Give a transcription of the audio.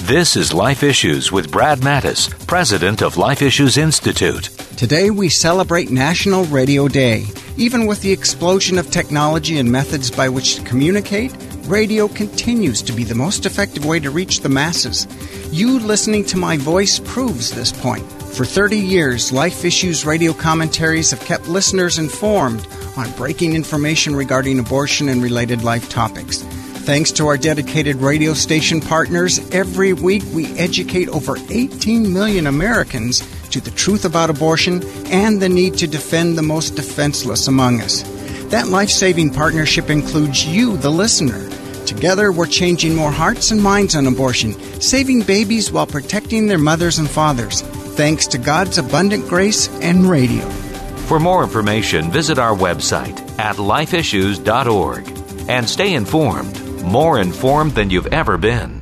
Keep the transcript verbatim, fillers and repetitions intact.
This is Life Issues with Brad Mattis, president of Life Issues Institute. Today we celebrate National Radio Day. Even with the explosion of technology and methods by which to communicate, radio continues to be the most effective way to reach the masses. You listening to my voice proves this point. For thirty years, Life Issues radio commentaries have kept listeners informed on breaking information regarding abortion and related life topics. Thanks to our dedicated radio station partners, every week we educate over eighteen million Americans to the truth about abortion and the need to defend the most defenseless among us. That life-saving partnership includes you, the listener. Together, we're changing more hearts and minds on abortion, saving babies while protecting their mothers and fathers, thanks to God's abundant grace and radio. For more information, visit our website at life issues dot org and stay informed, more informed than you've ever been.